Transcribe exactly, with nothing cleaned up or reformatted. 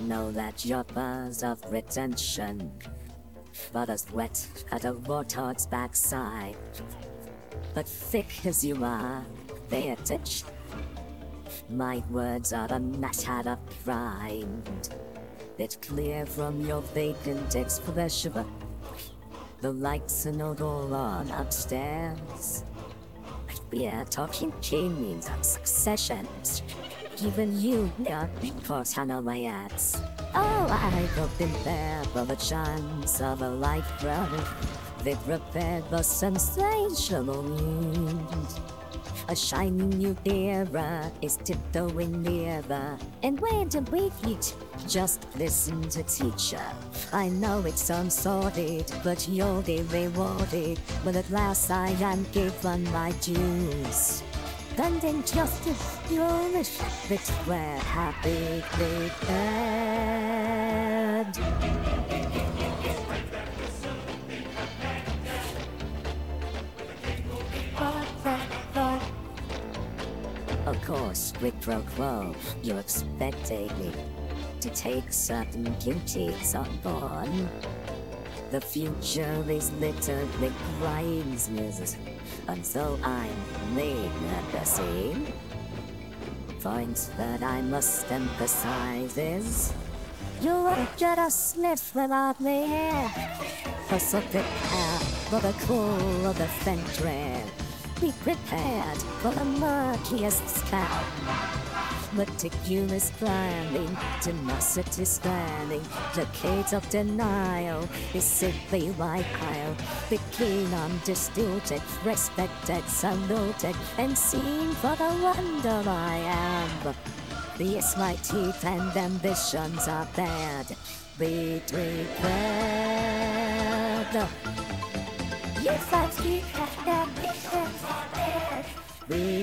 know that your buzz of retention, but as wet at a warthog's backside. But thick as you are, pay attention. My words are a matter of pride. It's clear from your vacant expression. The lights are not all on upstairs. We are talking chains of successions. Even you know because I know my ads. Oh, I've opened there for the chance of a life brother. They prepared for sensational news. A shining new era is tiptoeing nearer. And where do we eat? Just listen to teacher. I know it sounds sordid, but you'll be rewarded when at last I am given my dues. And injustice, you'll wish it's where happy prepared. Of course, quid pro quo, you expected me to take certain duties on board. The future is littered with crimes, and so I'm laying at the scene. Points that I must emphasize is you won't get a sniff without me here. So prepare for the cool of the fentrail. Be prepared for the murkiest scam. Meticulous planning, tenacity spanning, decades of denial is simply like I'll be keen on disputed, respected, saluted, and seen for the wonder I am. Yes, my teeth and ambitions are bad. Be prepared. Yes, I speak and ambitions are bad. Be